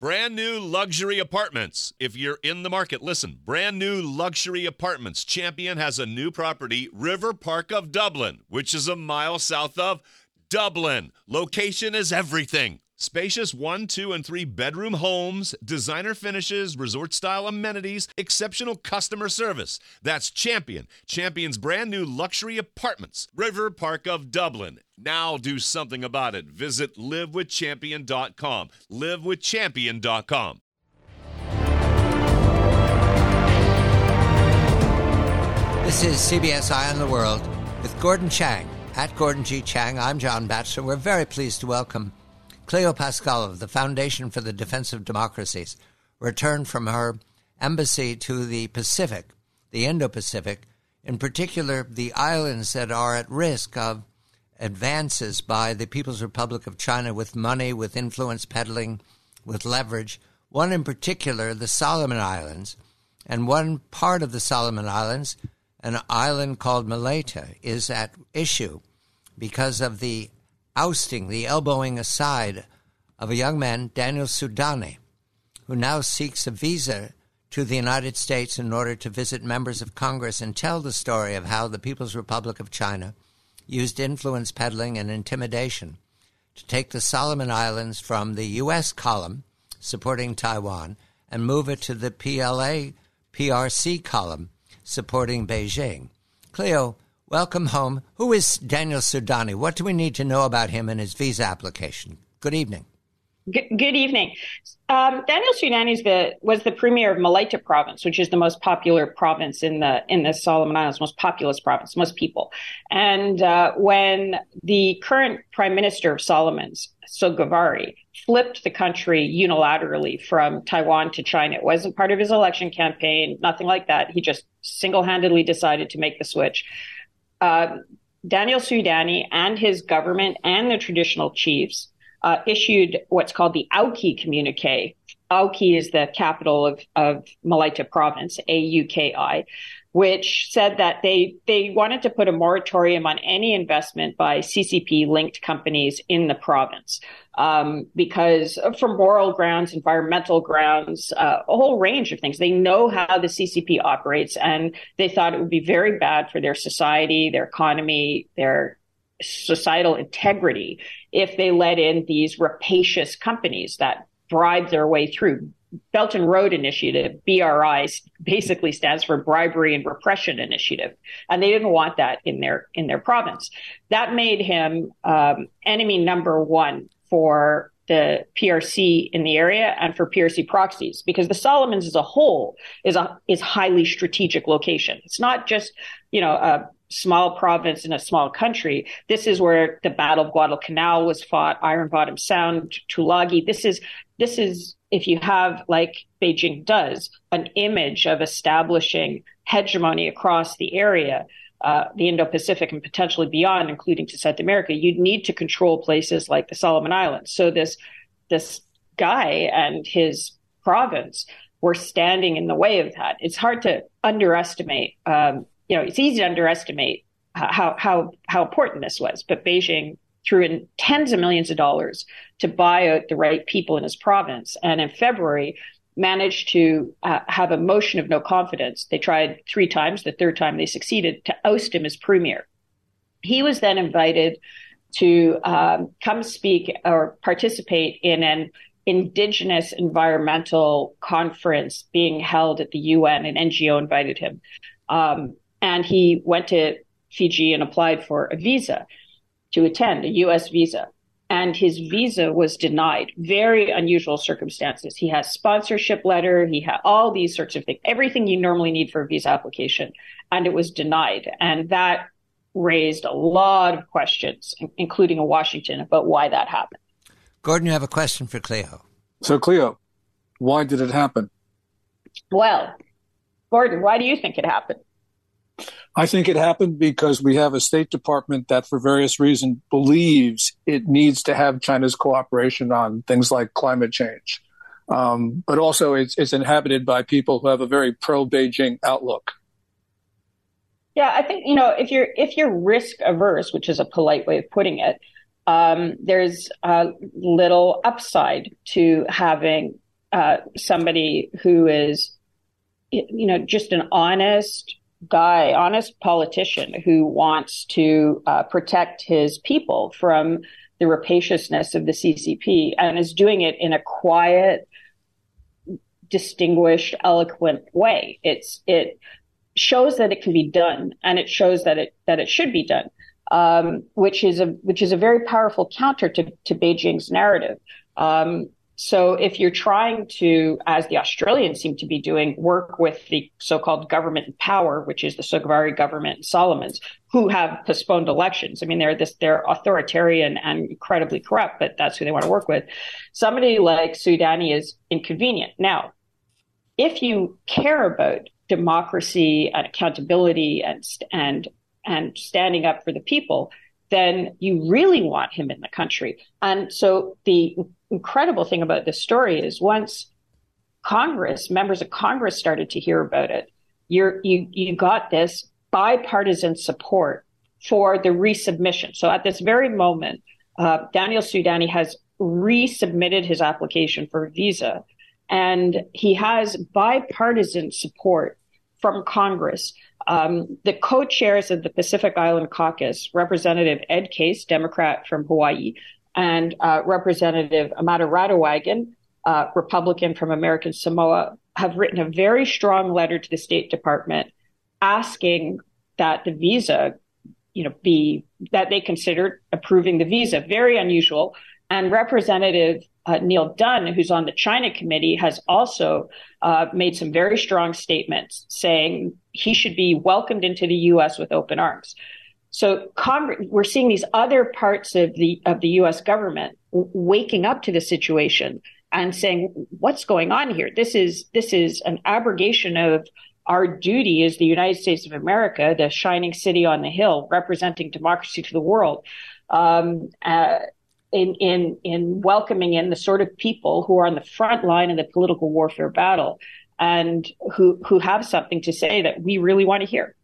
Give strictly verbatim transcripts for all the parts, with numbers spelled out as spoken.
Brand new luxury apartments. If you're in the market, listen. Brand new luxury apartments. Champion has a new property, River Park of Dublin, which is a mile south of Dublin. Location is everything. Spacious one, two, and three bedroom homes, designer finishes, resort-style amenities, exceptional customer service. That's Champion. Champion's brand new luxury apartments. River Park of Dublin. Now do something about it. Visit live with champion dot com. live with champion dot com. This is C B S Eye on the World with Gordon Chang. At Gordon G. Chang, I'm John Batchelor. We're very pleased to welcome Cleo Pascal of the Foundation for the Defense of Democracies, returned from her embassy to the Pacific, the Indo-Pacific, in particular the islands that are at risk of advances by the People's Republic of China with money, with influence peddling, with leverage. One in particular, the Solomon Islands, and one part of the Solomon Islands, an island called Malaita, is at issue because of the ousting, the elbowing aside of a young man, Daniel Soudani, who now seeks a visa to the United States in order to visit members of Congress and tell the story of how the People's Republic of China used influence peddling and intimidation to take the Solomon Islands from the U S column supporting Taiwan and move it to the P L A P R C column supporting Beijing. Cleo, welcome home. Who is Daniel Soudani? What do we need to know about him and his visa application? Good evening. Good, good evening. Um, Daniel Soudani the, was the premier of Malaita province, which is the most popular province in the in the Solomon Islands, most populous province, most people. And uh, when the current prime minister of Solomons, Sogavari, flipped the country unilaterally from Taiwan to China, it wasn't part of his election campaign, nothing like that. He just single-handedly decided to make the switch. Uh, Daniel Soudani and his government and the traditional chiefs uh, issued what's called the Auki communique. Auki is the capital of, of Malaita province, A U K I, which said that they they wanted to put a moratorium on any investment by C C P-linked companies in the province um, because for moral grounds, environmental grounds, uh, a whole range of things. They know how the C C P operates, and they thought it would be very bad for their society, their economy, their societal integrity if they let in these rapacious companies that bribe their way through. Belt and Road Initiative, B R I, basically stands for Bribery and Repression Initiative, and they didn't want that in their in their province. That made him um, enemy number one for the P R C in the area and for P R C proxies, because the Solomons as a whole is a is highly strategic location. It's not just, you know, a small province in a small country. This is where the Battle of Guadalcanal was fought, Iron Bottom Sound, Tulagi. This is this is if you have, like Beijing does, an image of establishing hegemony across the area, uh, the Indo-Pacific and potentially beyond, including to South America, you'd need to control places like the Solomon Islands. So this this guy and his province were standing in the way of that. It's hard to underestimate. Um, you know, it's easy to underestimate how how how important this was, but Beijing threw in tens of millions of dollars to buy out the right people in his province. And in February, managed to uh, have a motion of no confidence. They tried three times. The third time they succeeded to oust him as premier. He was then invited to um, come speak or participate in an Indigenous environmental conference being held at the U N. An N G O invited him. Um, and he went to Fiji and applied for a visa to attend, a U S visa. And his visa was denied. Very unusual circumstances. He has sponsorship letter. He had all these sorts of things, everything you normally need for a visa application. And it was denied. And that raised a lot of questions, including in Washington, about why that happened. Gordon, you have a question for Cleo. So, Cleo, why did it happen? Well, Gordon, why do you think it happened? I think it happened because we have a State Department that, for various reasons, believes it needs to have China's cooperation on things like climate change. Um, but also it's, it's inhabited by people who have a very pro-Beijing outlook. Yeah, I think, you know, if you're if you're risk averse, which is a polite way of putting it, um, there's a little upside to having uh, somebody who is, you know, just an honest guy, honest politician who wants to uh, protect his people from the rapaciousness of the C C P and is doing it in a quiet, distinguished, eloquent way. It's it shows that it can be done, and it shows that it that it should be done, um, which is a which is a very powerful counter to, to Beijing's narrative. Um, so if you're trying to, as the Australians seem to be doing, work with the so-called government in power, which is the Sogavare government and Solomons, who have postponed elections. I mean, they're this they're authoritarian and incredibly corrupt, but that's who they want to work with. Somebody like Soudani is inconvenient. Now, if you care about democracy and accountability and and and standing up for the people, then you really want him in the country. And so the incredible thing about this story is once Congress, members of Congress started to hear about it, you're, you you got this bipartisan support for the resubmission. So at this very moment, uh, Daniel Soudani has resubmitted his application for a visa, and he has bipartisan support from Congress. Um, the co-chairs of the Pacific Island Caucus, Representative Ed Case, Democrat from Hawaii, and uh, Representative Amata Rattawagan, uh, Republican from American Samoa, have written a very strong letter to the State Department asking that the visa, you know, be that they considered approving the visa. Very unusual. And Representative uh, Neil Dunn, who's on the China committee, has also uh, made some very strong statements saying he should be welcomed into the U S with open arms. So Congress, we're seeing these other parts of the of the U S government w- waking up to the situation and saying, what's going on here? This is this is an abrogation of our duty as the United States of America, the shining city on the hill, representing democracy to the world, um, uh, in in in welcoming in the sort of people who are on the front line of the political warfare battle and who who have something to say that we really want to hear.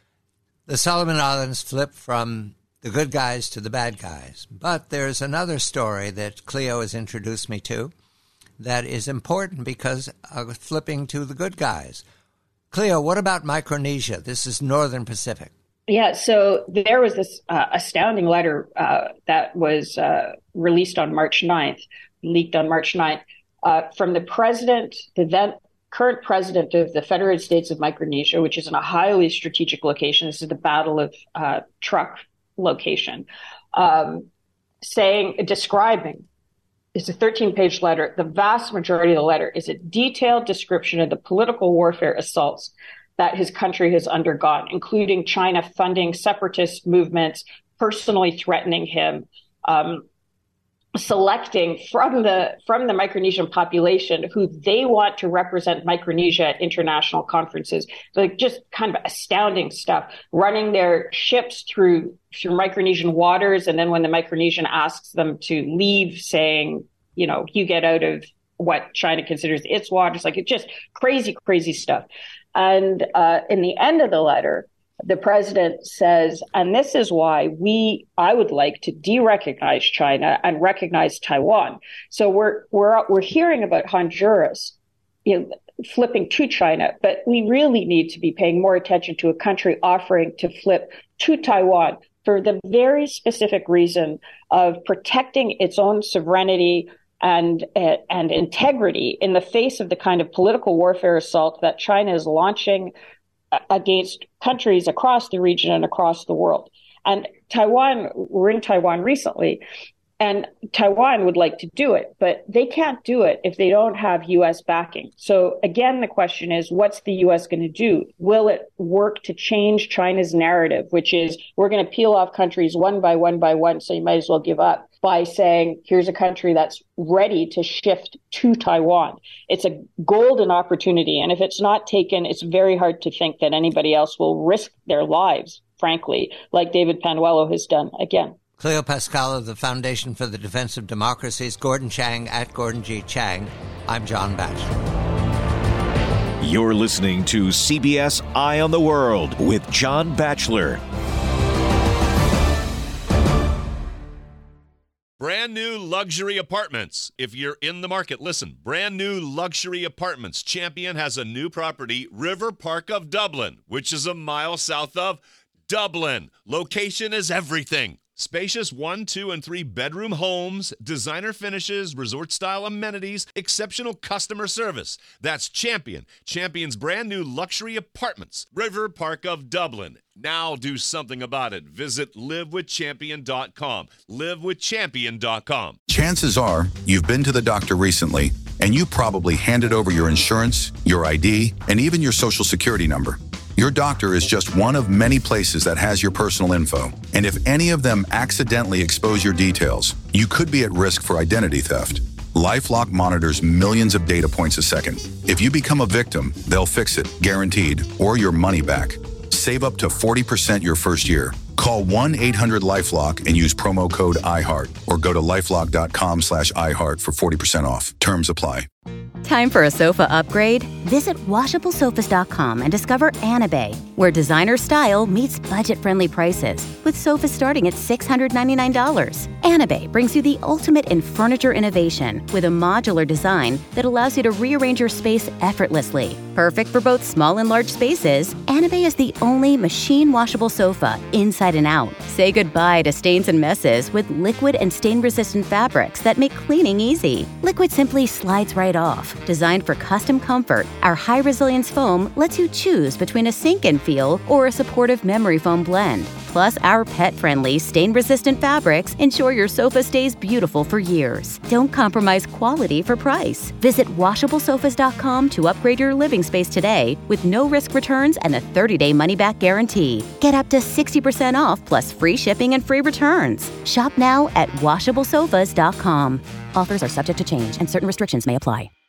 The Solomon Islands flip from the good guys to the bad guys. But there's another story that Cleo has introduced me to that is important because of flipping to the good guys. Cleo, what about Micronesia? This is Northern Pacific. Yeah, so there was this uh, astounding letter uh, that was uh, released on March ninth, leaked on March ninth, uh, from the president, the then current president of the Federated States of Micronesia, which is in a highly strategic location. This is the Battle of uh, Truk location, um, saying, describing, it's a thirteen-page letter. The vast majority of the letter is a detailed description of the political warfare assaults that his country has undergone, including China funding separatist movements, personally threatening him, um, selecting from the from the Micronesian population who they want to represent Micronesia at international conferences. Like just kind of astounding stuff. Running their ships through through Micronesian waters, and then when the Micronesian asks them to leave, saying, you know, you get out of what China considers its waters. Like it's just crazy, crazy stuff. And uh, in the end of the letter, the president says, and this is why we, I would like to de-recognize China and recognize Taiwan. So we're we're we're hearing about Honduras, you know, flipping to China, but we really need to be paying more attention to a country offering to flip to Taiwan for the very specific reason of protecting its own sovereignty and uh, and integrity in the face of the kind of political warfare assault that China is launching against countries across the region and across the world. And Taiwan, we're in Taiwan recently, and Taiwan would like to do it, but they can't do it if they don't have U S backing. So again, the question is, what's the U S going to do? Will it work to change China's narrative, which is we're going to peel off countries one by one by one, so you might as well give up, by saying, here's a country that's ready to shift to Taiwan. It's a golden opportunity. And if it's not taken, it's very hard to think that anybody else will risk their lives, frankly, like David Panuelo has done again. Cleo Pascal of the Foundation for the Defense of Democracies, Gordon Chang at Gordon G. Chang. I'm John Batchelor. You're listening to C B S Eye on the World with John Batchelor. Brand brand new luxury apartments. If you're in the market, listen, brand new luxury apartments. Champion has a new property, River Park of Dublin, which is a mile south of Dublin. Location is everything. Spacious one, two, and three bedroom homes, designer finishes, resort-style amenities, exceptional customer service. That's Champion. Champion's brand new luxury apartments, River Park of Dublin. Now do something about it. Visit live with champion dot com. live with champion dot com. Chances are you've been to the doctor recently, and you probably handed over your insurance, your I D, and even your social security number. Your doctor is just one of many places that has your personal info. And if any of them accidentally expose your details, you could be at risk for identity theft. LifeLock monitors millions of data points a second. If you become a victim, they'll fix it, guaranteed, or your money back. Save up to forty percent your first year. Call one eight hundred LifeLock and use promo code iHeart or go to lifelock.com slash iHeart for forty percent off. Terms apply. Time for a sofa upgrade? Visit washable sofas dot com and discover Anabay, where designer style meets budget-friendly prices, with sofas starting at six hundred ninety-nine dollars. Anabay brings you the ultimate in furniture innovation with a modular design that allows you to rearrange your space effortlessly. Perfect for both small and large spaces, Anabay is the only machine-washable sofa inside and out. Say goodbye to stains and messes with liquid and stain-resistant fabrics that make cleaning easy. Liquid simply slides right off. Designed for custom comfort, our high-resilience foam lets you choose between a sink-in feel or a supportive memory foam blend. Plus, our pet-friendly, stain-resistant fabrics ensure your sofa stays beautiful for years. Don't compromise quality for price. Visit washable sofas dot com to upgrade your living space today with no-risk returns and a thirty-day money-back guarantee. Get up to sixty percent off plus free shipping and free returns. Shop now at washable sofas dot com. Offers are subject to change and certain restrictions may apply.